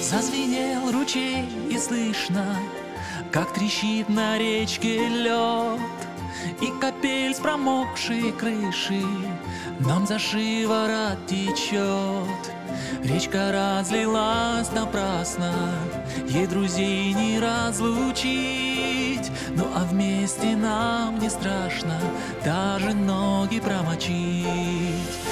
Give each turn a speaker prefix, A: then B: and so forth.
A: Зазвенел ручей и слышно, как трещит на речке лед, и капель с промокшей крыши нам за шиворот течет. Речка разлилась напрасно, ей друзей не разлучить. Ну а вместе нам не страшно даже ноги промочить.